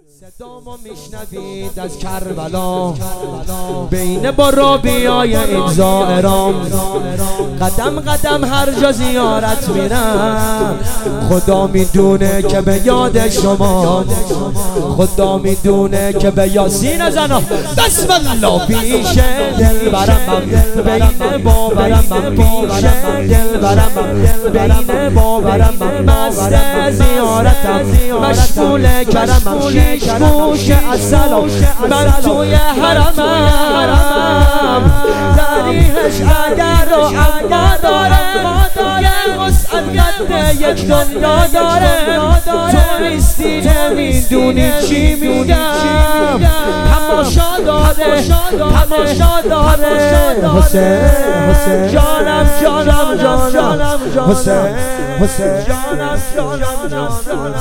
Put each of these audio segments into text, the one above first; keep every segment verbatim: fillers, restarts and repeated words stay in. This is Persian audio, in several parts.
صدامو میشنوید از کربلا، بین برابیای این زائران. قدم قدم هر جا زیارت میرم، خدا میدونه که به یاد شما، خدا میدونه که به یاسین زنا. بسم الله پیش دل برم، بین باورم پیش دل برم، بین باورم مست زیارتم، مشغول کرمم، شیش گوش السلام من توی حرمم. ذریحش اگر و اما داره، یه وسعت قد یک دنیا داره. تو نیستی نمیدونی چی میگم، تماشا داره تماشا داره. حسین جانم جانم جانم حسین حسین جانم جانم جانم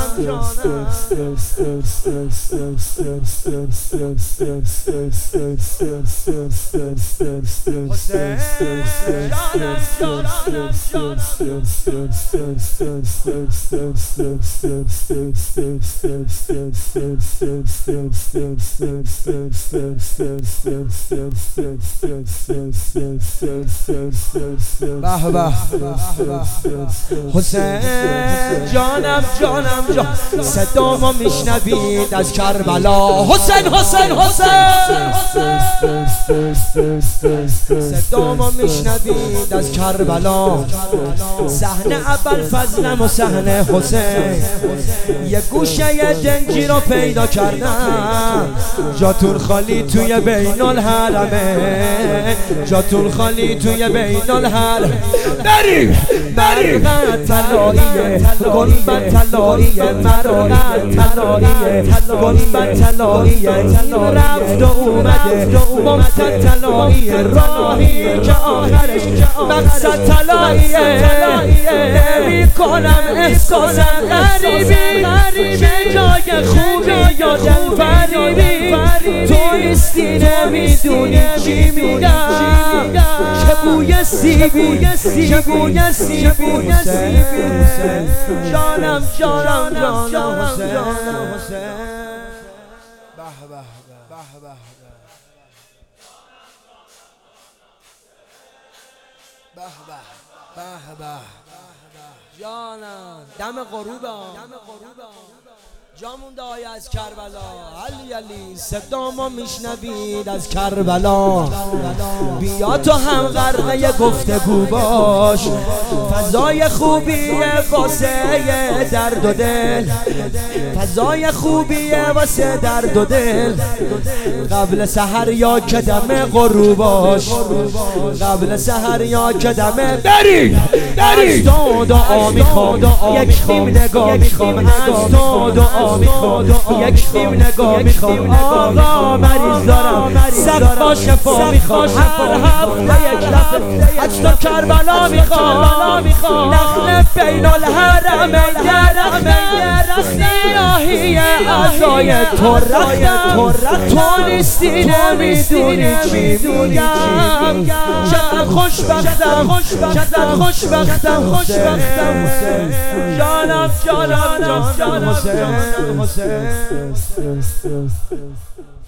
حسین جانم جانم جان. صدامو میشنوید از کربلا. حسین حسین حسین صدامو میشنوید از کربلا. صحنه ابوالفضلم و صحنه حسین، یه گوشه دنجی رو پیدا کردم. جاتون خالی توی بین الحرمه، جاتون خالی توی بین الحرم. بریم بریم طلاییه گلبن طلاییه، مرقد طلاییه گلبن طلاییه. رفت و اومده ممتد طلاییه، راهی که آخرش مقصد طلاییه. نمی‌کنم احساس غریبی که جای خوبی یا دل فریبی. تو نیستی نمیدونی چی میگم، که بوی سیبی که بوی سیبی. جانم جانم جانم حسین. به به به به به به به به جانم. دم غروبم جامون دای از کربلا. علی علی صدامو میشنوید از کربلا. بیا تو هم غرقه گفتگو باش، فضای خوبیه واسه درد و دل، فضای خوبیه واسه درد و دل. قبل سحر یا که دم غروباش، قبل سحر یا که دم. بریم بریم از تو دعا میخوام، یک نیم نگاه میخوام از تو دعا میخوام، یک نیم نگاه میخوام. آقا مریض دارم صفا شفا میخوام، هر هفته یک دفعه از تو کربلا میخوام. نخل بین الحرم یرخم سیاهی اعضای تو رختم. تو نیستی نمیدونی چی میگم، چقدر خوشبختم چقدر خوشبختم خوشبختم. جانم جانم جانم حسین.